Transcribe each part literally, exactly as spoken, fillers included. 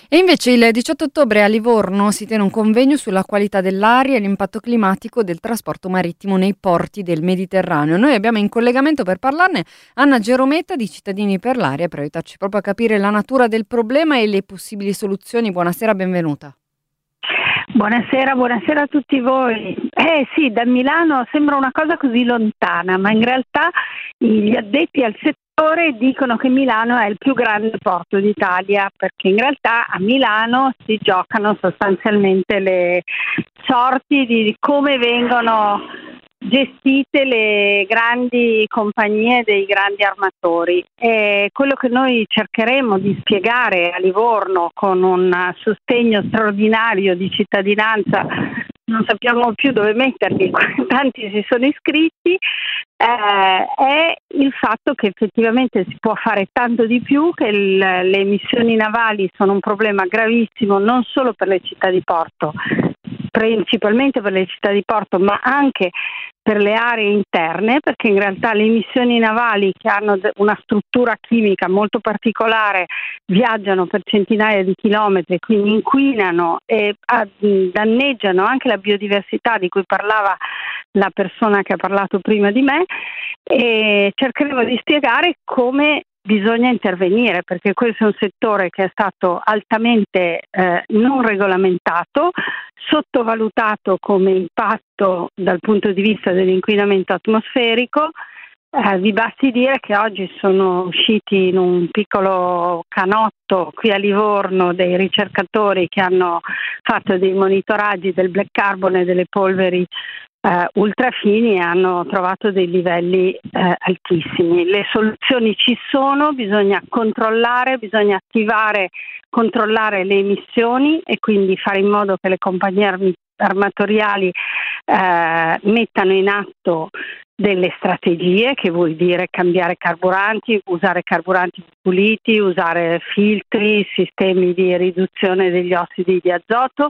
E invece il diciotto ottobre a Livorno si tiene un convegno sulla qualità dell'aria e l'impatto climatico del trasporto marittimo nei porti del Mediterraneo. Noi abbiamo in collegamento per parlarne Anna Gerometta di Cittadini per l'Aria per aiutarci proprio a capire la natura del problema e le possibili soluzioni. Buonasera, benvenuta. Buonasera, buonasera a tutti voi. Eh sì, da Milano sembra una cosa così lontana, ma in realtà gli addetti al settore dicono che Milano è il più grande porto d'Italia, perché in realtà a Milano si giocano sostanzialmente le sorti di come vengono gestite le grandi compagnie dei grandi armatori. E quello che noi cercheremo di spiegare a Livorno con un sostegno straordinario di cittadinanza, non sappiamo più dove metterli, tanti si sono iscritti, eh, è il fatto che effettivamente si può fare tanto di più, che il, le emissioni navali sono un problema gravissimo non solo per le città di porto, principalmente per le città di porto, ma anche per le aree interne, perché in realtà le emissioni navali, che hanno una struttura chimica molto particolare, viaggiano per centinaia di chilometri, quindi inquinano e danneggiano anche la biodiversità di cui parlava la persona che ha parlato prima di me, e cercheremo di spiegare come bisogna intervenire, perché questo è un settore che è stato altamente eh, non regolamentato, sottovalutato come impatto dal punto di vista dell'inquinamento atmosferico. Eh, vi basti dire che oggi sono usciti in un piccolo canotto qui a Livorno dei ricercatori che hanno fatto dei monitoraggi del black carbon e delle polveri Uh, ultrafini e hanno trovato dei livelli uh, altissimi. Le soluzioni ci sono, bisogna controllare, bisogna attivare, controllare le emissioni e quindi fare in modo che le compagnie armi- armatoriali uh, mettano in atto delle strategie, che vuol dire cambiare carburanti, usare carburanti puliti, usare filtri, sistemi di riduzione degli ossidi di azoto.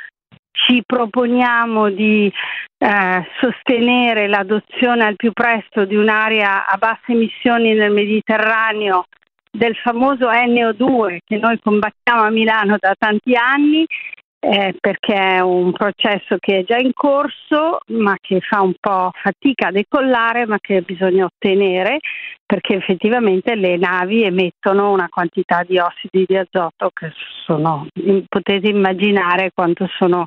Ci proponiamo di eh, sostenere l'adozione al più presto di un'area a basse emissioni nel Mediterraneo, del famoso N O due che noi combattiamo a Milano da tanti anni, eh, perché è un processo che è già in corso, ma che fa un po' fatica a decollare, ma che bisogna ottenere, perché effettivamente le navi emettono una quantità di ossidi di azoto che sono, potete immaginare quanto sono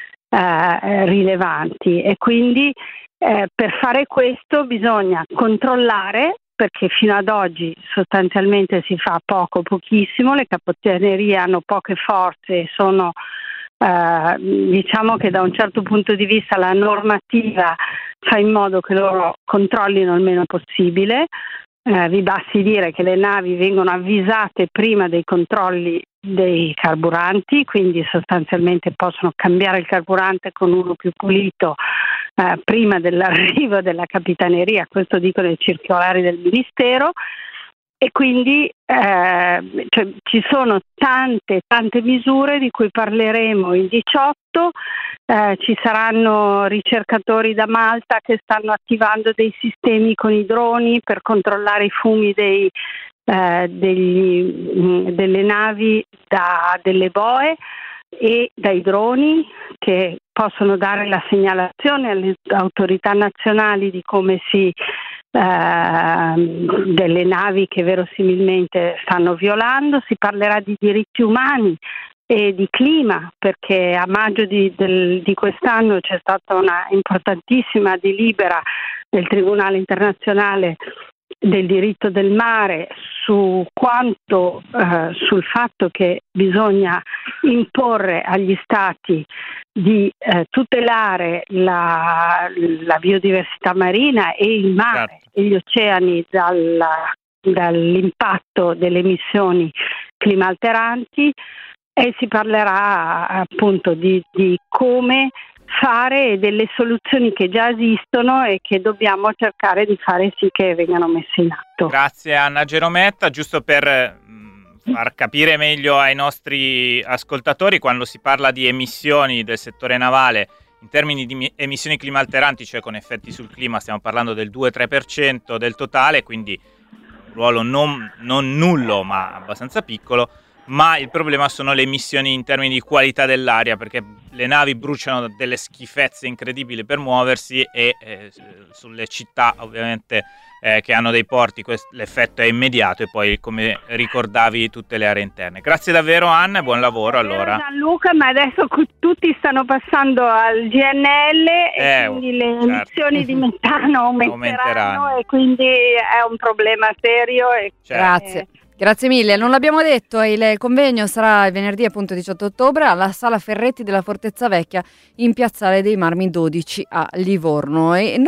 eh, rilevanti, e quindi eh, per fare questo bisogna controllare, perché fino ad oggi sostanzialmente si fa poco, pochissimo, le capitanerie hanno poche forze e sono Uh, diciamo che da un certo punto di vista la normativa fa in modo che loro controllino il meno possibile. Uh, vi basti dire che le navi vengono avvisate prima dei controlli dei carburanti, quindi sostanzialmente possono cambiare il carburante con uno più pulito uh, prima dell'arrivo della capitaneria, questo dicono i circolari del Ministero. E quindi eh, cioè, ci sono tante tante misure di cui parleremo il diciotto, eh, ci saranno ricercatori da Malta che stanno attivando dei sistemi con i droni per controllare i fumi dei, eh, degli, mh, delle navi da delle boe e dai droni, che possono dare la segnalazione alle autorità nazionali di come si Uh, delle navi che verosimilmente stanno violando. Si parlerà di diritti umani e di clima, perché a maggio di, del, di quest'anno c'è stata una importantissima delibera del Tribunale internazionale del diritto del mare su quanto uh, sul fatto che bisogna imporre agli stati di eh, tutelare la, la biodiversità marina e il mare certo. e gli oceani dal, dall'impatto delle emissioni climalteranti, e si parlerà appunto di, di come fare e delle soluzioni che già esistono e che dobbiamo cercare di fare sì che vengano messe in atto. Grazie Anna Gerometta. Giusto per far capire meglio ai nostri ascoltatori, quando si parla di emissioni del settore navale in termini di emissioni climalteranti, cioè con effetti sul clima, stiamo parlando del due tre per cento del totale, quindi un ruolo non, non nullo ma abbastanza piccolo. ma il problema sono le emissioni in termini di qualità dell'aria, perché le navi bruciano delle schifezze incredibili per muoversi e eh, sulle città ovviamente eh, che hanno dei porti quest- l'effetto è immediato, e poi, come ricordavi, tutte le aree interne. Grazie davvero Anna e buon lavoro. Allora Gianluca, ma adesso cu- tutti stanno passando al G N L e Eh, quindi le certo. emissioni di metano aumenteranno, Aumenteranno. e quindi è un problema serio. E Certo. Grazie. Grazie mille, non l'abbiamo detto, il convegno sarà venerdì appunto diciotto ottobre alla Sala Ferretti della Fortezza Vecchia in Piazzale dei Marmi dodici a Livorno. E